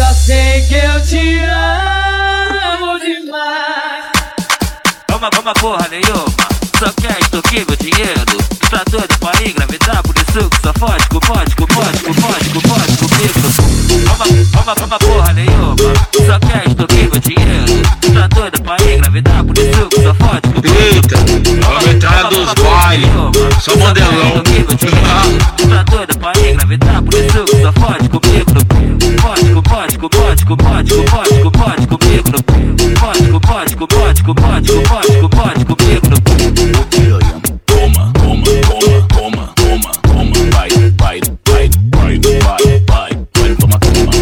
Só sei que eu te amo demais. Toma porra nenhuma, só quer extorquir meu dinheiro. Tá doido pra engravidar, por isso que só fode comigo. Toma porra nenhuma, só quer extorquir meu dinheiro. Tá doido pra engravidar, por isso que só fode comigo. Eita, vamos entrar dos bailes, só modelão. Tá doido pra engravidar, por isso que só fode comigo. Pode comigo. Toma, vai, toma,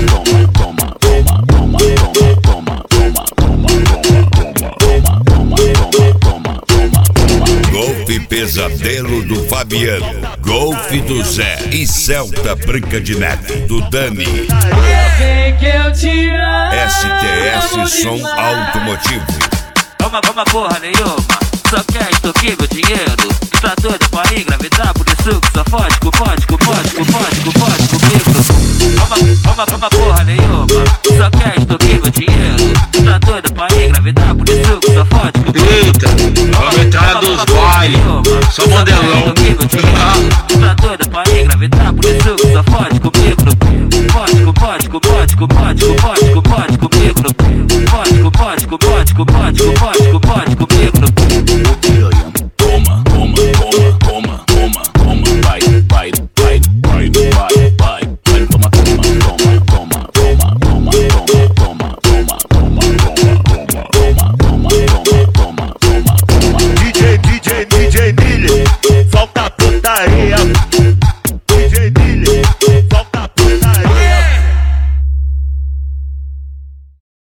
Golfe Pesadelo do Fabiano, Golfe do Zé e Celta Branca de Neve do Dani. Sei que eu te amo. STS Som Automotivo. Toma porra nenhuma, só quer extorquir meu dinheiro. Tá doido pra engravidar, por isso que só fode comigo. Toma porra nenhuma, só quer extorquir meu dinheiro. Tá doido pra engravidar, por isso que só fode comigo. Eita, vamos entrar dos bailes, só modelão. Tá doido pra engravidar, por isso que só fode comigo. Pode